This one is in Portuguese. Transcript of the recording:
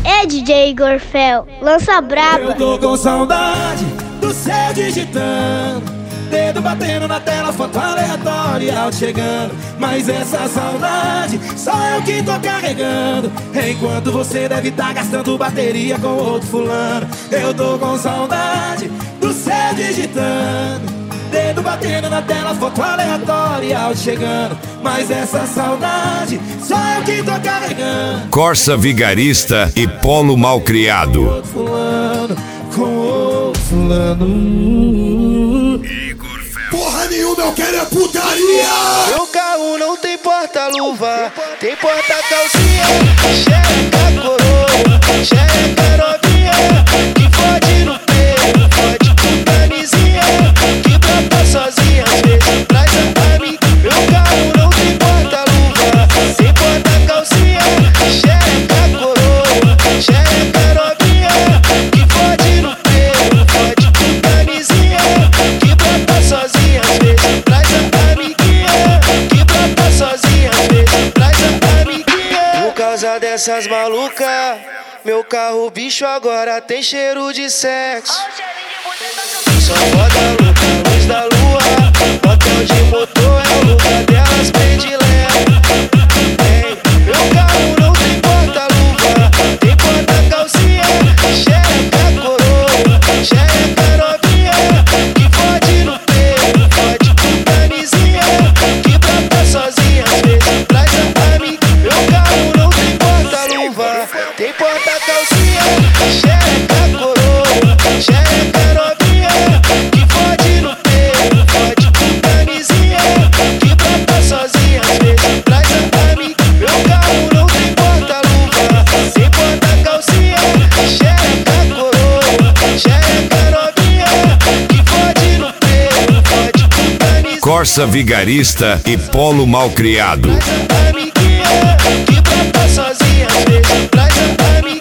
É DJ Gorfel, lança braba. Eu tô com saudade do céu digitando, dedo batendo na tela, foto aleatória, áudio chegando. Mas essa saudade só eu que tô carregando, enquanto você deve tá gastando bateria com outro fulano. Eu tô com saudade do céu digitando, dedo batendo na tela, foto aleatória, áudio chegando. Mas essa saudade só eu que tô carregando. Corsa Vigarista e Polo Malcriado. Outro fulano, com outro fulano. Porra nenhuma, eu quero é putaria! Meu carro não tem porta-luva, tem porta-calcinha, xereca coroa, xereca novinha, que fode no peito, fode com camisinha, que brota sozinha, às vezes traz a amiga. Meu carro não tem porta-luva, tem porta-calcinha, xereca coroa, xereca novinha, que fode no peito, fode com camisinha, que brota sozinha, às vezes traz a amiguinha, que brota sozinha, às vezes traz a amiguinha. Por causa dessas malucas, meu carro bicho agora tem cheiro de sexo. Só roda louca, luz da lua, motel de motor é o lugar delas predileto. Meu carro não tem porta-luva, tem porta-calcinha, xereca coroa, xereca novinha, que fode no peito, fode com camisinha, que brota sozinha, às vezes traz a amiga. Meu carro não tem porta-luva, tem porta-calcinha, xereca coroa, xereca novinha, que fode no peito, fode com camisinha, que brota sozinha, às vezes traz a amiga. Meu carro não tem porta-luva, tem porta-calcinha, xereca coroa, xereca novinha, que fode no peito, fode com camisinha. Corsa Vigarista e Polo Malcriado. Traz a amiguinha, que brota sozinha, às vezes traz a amiguinha.